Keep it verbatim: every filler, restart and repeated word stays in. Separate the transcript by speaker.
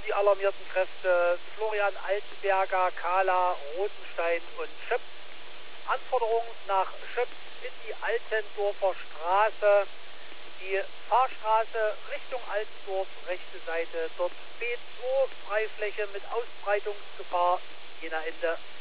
Speaker 1: die alarmierten Kräfte Florian Altenberger, Kahla, Rotenstein und Schöps. Anforderung nach Schöps in die Altendorfer Straße. Die Fahrstraße Richtung Altendorf, rechte Seite, dort B zwei, Freifläche mit Ausbreitungsgefahr, Jena Ende